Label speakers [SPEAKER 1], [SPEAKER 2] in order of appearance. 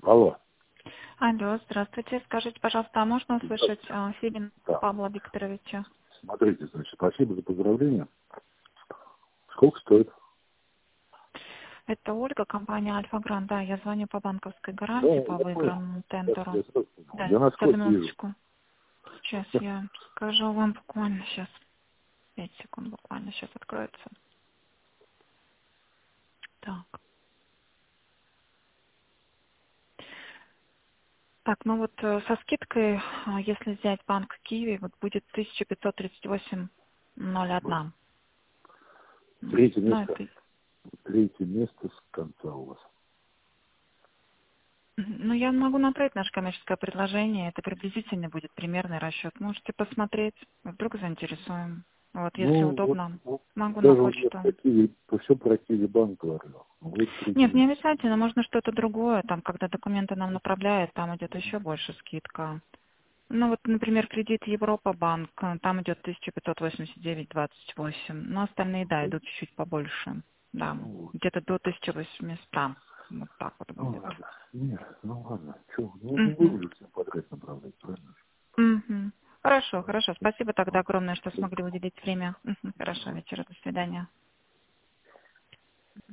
[SPEAKER 1] Алло.
[SPEAKER 2] Алло, здравствуйте. Скажите, пожалуйста, а можно услышать Филин
[SPEAKER 1] Да.
[SPEAKER 2] Павла Викторовича?
[SPEAKER 1] Смотрите, значит, спасибо за поздравления. Сколько стоит?
[SPEAKER 2] Это Ольга, компания Альфа Гранд. Да, я звоню по банковской
[SPEAKER 1] Да,
[SPEAKER 2] гарантии по
[SPEAKER 1] я понял.
[SPEAKER 2] выигранному
[SPEAKER 1] Я
[SPEAKER 2] тендеру.
[SPEAKER 1] сразу понял.
[SPEAKER 2] Да,
[SPEAKER 1] Я
[SPEAKER 2] одну
[SPEAKER 1] насквозь вижу.
[SPEAKER 2] минуточку. Сейчас я скажу вам буквально сейчас. 5 секунд буквально сейчас откроется. Так. Так, ну вот со скидкой, если взять банк Киви, вот будет 1538,01.
[SPEAKER 1] Третье
[SPEAKER 2] Ну,
[SPEAKER 1] место.
[SPEAKER 2] это
[SPEAKER 1] Третье место с конца у вас.
[SPEAKER 2] Ну, я могу направить наше коммерческое предложение. Это приблизительно будет примерный расчет. Можете посмотреть. Вдруг заинтересуем. Вот, если
[SPEAKER 1] Ну,
[SPEAKER 2] удобно,
[SPEAKER 1] вот
[SPEAKER 2] могу на
[SPEAKER 1] даже вот я
[SPEAKER 2] почту.
[SPEAKER 1] все про Киви банк говорю. Вы третье
[SPEAKER 2] Нет, не
[SPEAKER 1] место.
[SPEAKER 2] обязательно. Можно что-то другое. Там, когда документы нам направляют, там идет еще больше скидка. Ну, вот, например, кредит Европа банк. Там идет 1589,28. Но остальные, да, идут чуть-чуть побольше. Да,
[SPEAKER 1] Ну, вот.
[SPEAKER 2] где-то до 1800. Вот так вот
[SPEAKER 1] Ну,
[SPEAKER 2] будет.
[SPEAKER 1] ладно. Нет, ну ладно. Че, ну не
[SPEAKER 2] Мгм.
[SPEAKER 1] буду же всем подряд направлять, правильно?
[SPEAKER 2] Мгм. Хорошо,
[SPEAKER 1] Ладно.
[SPEAKER 2] хорошо. Спасибо тогда огромное, что
[SPEAKER 1] Всё.
[SPEAKER 2] смогли уделить время. Мгм. Хорошо, вечера. До свидания.